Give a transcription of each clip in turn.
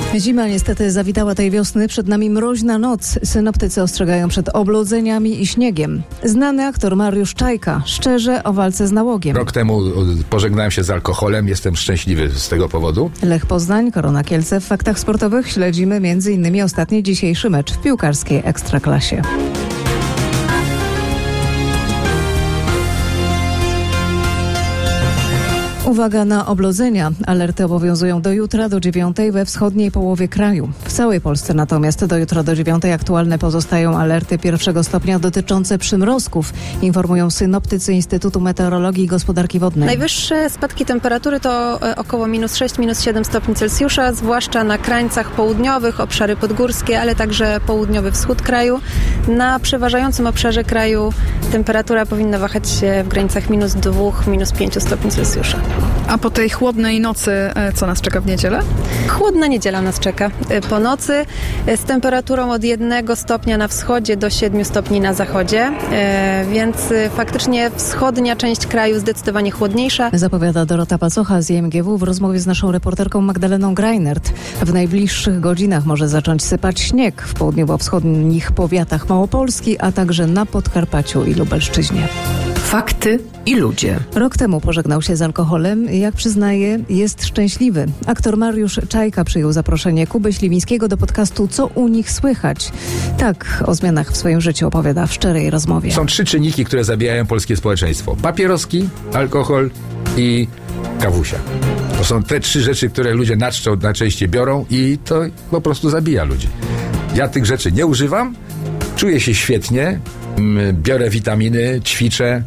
Zima niestety zawitała tej wiosny. Przed nami mroźna noc. Synoptycy ostrzegają przed oblodzeniami i śniegiem. Znany aktor Mariusz Czajka szczerze o walce z nałogiem. Rok temu pożegnałem się z alkoholem. Jestem szczęśliwy z tego powodu. Lech Poznań, Korona Kielce. W faktach sportowych śledzimy m.in. ostatni dzisiejszy mecz w piłkarskiej Ekstraklasie. Uwaga na oblodzenia. Alerty obowiązują do jutra do 9 we wschodniej połowie kraju. W całej Polsce natomiast do jutra do 9 aktualne pozostają alerty 1 stopnia dotyczące przymrozków, informują synoptycy Instytutu Meteorologii i Gospodarki Wodnej. Najwyższe spadki temperatury to około -6, -7 stopni Celsjusza, zwłaszcza na krańcach południowych, obszary podgórskie, ale także południowy wschód kraju. Na przeważającym obszarze kraju temperatura powinna wahać się w granicach -2, -5 stopni Celsjusza. A po tej chłodnej nocy co nas czeka w niedzielę? Chłodna niedziela nas czeka po nocy z temperaturą od 1 stopnia na wschodzie do 7 stopni na zachodzie, więc faktycznie wschodnia część kraju zdecydowanie chłodniejsza. Zapowiada Dorota Pacocha z IMGW w rozmowie z naszą reporterką Magdaleną Greinert. W najbliższych godzinach może zacząć sypać śnieg w południowo-wschodnich powiatach Małopolski, a także na Podkarpaciu i Lubelszczyźnie. Fakty i ludzie. Rok temu pożegnał się z alkoholem. Jak przyznaje, jest szczęśliwy. Aktor Mariusz Czajka przyjął zaproszenie Kuby Śliwińskiego do podcastu Co u nich słychać. Tak o zmianach w swoim życiu opowiada w szczerej rozmowie. Są 3 czynniki, które zabijają polskie społeczeństwo. Papieroski, alkohol i kawusia. To są te 3 rzeczy, które ludzie najczęściej biorą i to po prostu zabija ludzi. Ja tych rzeczy nie używam, czuję się świetnie, biorę witaminy, ćwiczę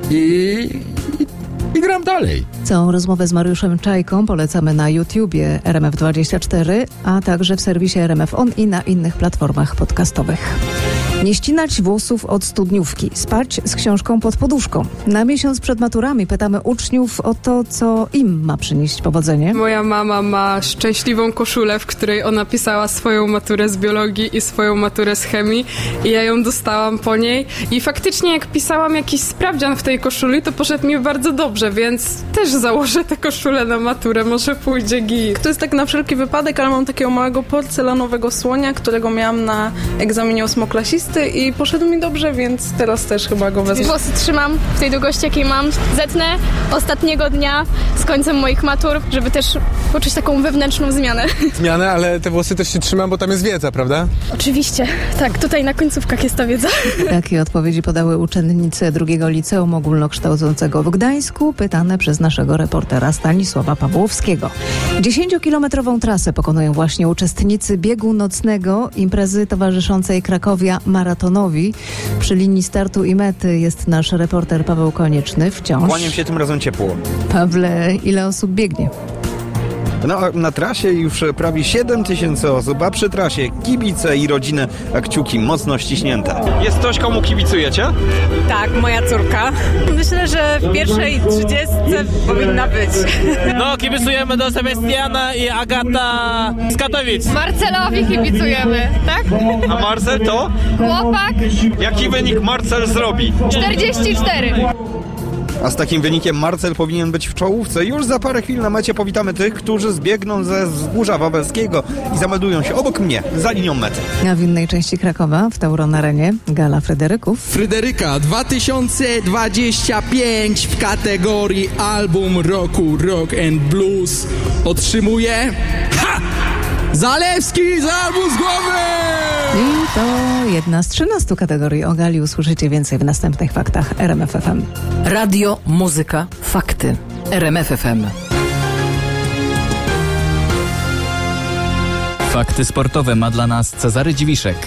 i gram dalej. Całą rozmowę z Mariuszem Czajką polecamy na YouTubie RMF24, a także w serwisie RMF On i na innych platformach podcastowych. Nie ścinać włosów od studniówki, spać z książką pod poduszką. Na miesiąc przed maturami pytamy uczniów o to, co im ma przynieść powodzenie. Moja mama ma szczęśliwą koszulę, w której ona pisała swoją maturę z biologii i swoją maturę z chemii i ja ją dostałam po niej i faktycznie jak pisałam jakiś sprawdzian w tej koszuli, to poszedł mi bardzo dobrze, więc też założę tę koszulę na maturę, może pójdzie git. To jest tak na wszelki wypadek, ale mam takiego małego porcelanowego słonia, którego miałam na egzaminie ósmoklasisty i poszedł mi dobrze, więc teraz też chyba go wezmę. Włosy trzymam w tej długości, jakiej mam. Zetnę ostatniego dnia z końcem moich matur, żeby też poczuć taką wewnętrzną zmianę. Zmianę, ale te włosy też się trzymam, bo tam jest wiedza, prawda? Oczywiście. Tak, tutaj na końcówkach jest ta wiedza. Takie odpowiedzi podały uczennice 2. Liceum Ogólnokształcącego w Gdańsku, pytane przez naszego reportera Stanisława Pawłowskiego. 10-kilometrową trasę pokonują właśnie uczestnicy biegu nocnego, imprezy towarzyszącej Krakowia maratonowi. Przy linii startu i mety jest nasz reporter Paweł Konieczny wciąż. Kłaniam się, tym razem ciepło. Pawle, ile osób biegnie? No, na trasie już prawie 7000 osób, a przy trasie kibice i rodziny, a kciuki mocno ściśnięte. Jest ktoś, komu kibicujecie? Tak, moja córka. Myślę, że w pierwszej 30 powinna być. No, kibicujemy do Sebastiana i Agata z Katowic. Marcelowi kibicujemy, tak? A Marcel to? Chłopak. Jaki wynik Marcel zrobi? 44. A z takim wynikiem Marcel powinien być w czołówce. Już za parę chwil na mecie powitamy tych, którzy zbiegną ze Wzgórza Wawelskiego i zameldują się obok mnie, za linią mety. A w innej części Krakowa, w Tauron Arenie, gala Fryderyków. Fryderyka 2025 w kategorii Album Roku Rock and Blues otrzymuje... Zalewski z album z głowy! I to jedna z 13 kategorii o gali. Usłyszycie więcej w następnych faktach RMF FM. Radio, muzyka, fakty. RMF FM. Fakty sportowe ma dla nas Cezary Dziwiszek.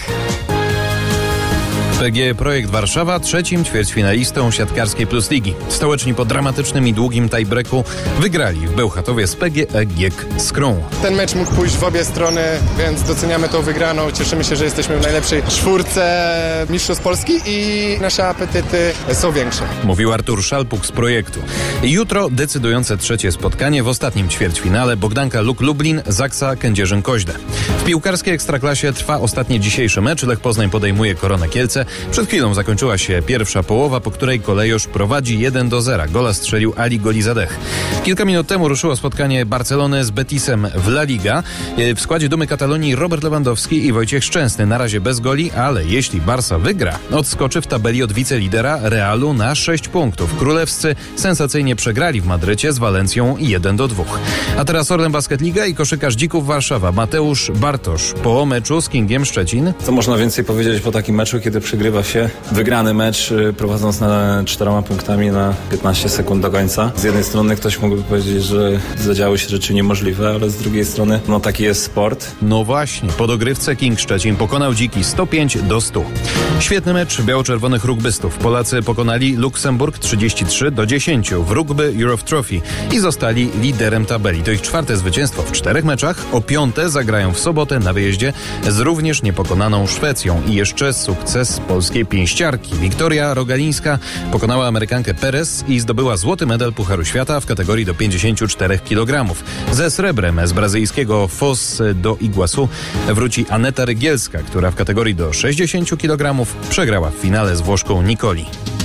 PGE Projekt Warszawa trzecim ćwierćfinalistą siatkarskiej Plus Ligi. Stołeczni po dramatycznym i długim tie-breaku wygrali w Bełchatowie z PGE GiEK Skrą. Ten mecz mógł pójść w obie strony, więc doceniamy tą wygraną. Cieszymy się, że jesteśmy w najlepszej 4 mistrzostw Polski i nasze apetyty są większe. Mówił Artur Szalpuk z projektu. Jutro decydujące trzecie spotkanie w ostatnim ćwierćfinale Bogdanka Luk Lublin, Zaksa Kędzierzyn-Koźle. W piłkarskiej Ekstraklasie trwa ostatni dzisiejszy mecz. Lech Poznań podejmuje Koronę Kielce. Przed chwilą zakończyła się pierwsza połowa, po której kolejorz prowadzi 1-0. Gola strzelił Ali Golizadeh. Kilka minut temu ruszyło spotkanie Barcelony z Betisem w La Liga. W składzie Dumy Katalonii Robert Lewandowski i Wojciech Szczęsny. Na razie bez goli, ale jeśli Barca wygra, odskoczy w tabeli od wicelidera Realu na 6 punktów. Królewscy sensacyjnie przegrali w Madrycie z Walencją 1-2. A teraz Orlen Basket Liga i koszykarz Dzików Warszawa Mateusz Bartosz po meczu z Kingiem Szczecin. Co można więcej powiedzieć po takim meczu, kiedy przegrywa się wygrany mecz, prowadząc na 4 punktami na 15 sekund do końca. Z jednej strony ktoś mógłby powiedzieć, że zadziały się rzeczy niemożliwe, ale z drugiej strony taki jest sport. No właśnie, po dogrywce King Szczecin pokonał Dziki 105-100. Świetny mecz biało-czerwonych rugbystów. Polacy pokonali Luksemburg 33-10 w Rugby Europe Trophy i zostali liderem tabeli. To ich 4. zwycięstwo w 4 meczach. O 5. zagrają w sobotę na wyjeździe z również niepokonaną Szwecją. I jeszcze sukces polskiej pięściarki. Wiktoria Rogalińska pokonała Amerykankę Perez i zdobyła złoty medal Pucharu Świata w kategorii do 54 kg. Ze srebrem z brazylijskiego Foz do Iguazu wróci Aneta Rygielska, która w kategorii do 60 kg przegrała w finale z Włoszką Nicoli.